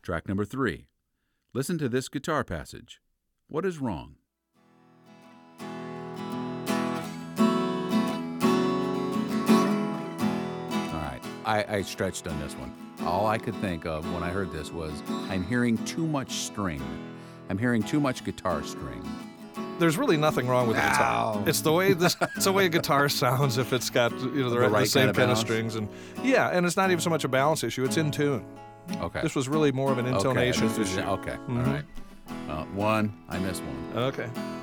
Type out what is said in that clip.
Track number 3. Listen to this guitar passage. What is wrong? All right, I stretched on this one. All I could think of when I heard this was, I'm hearing too much string. I'm hearing too much guitar string. There's really nothing wrong with the guitar. It's the way a guitar sounds if it's got the same kind of strings, and it's not even so much a balance issue. It's in tune. Okay. This was really more of an intonation issue. Okay. Mm-hmm. All right. One. I missed one. Okay.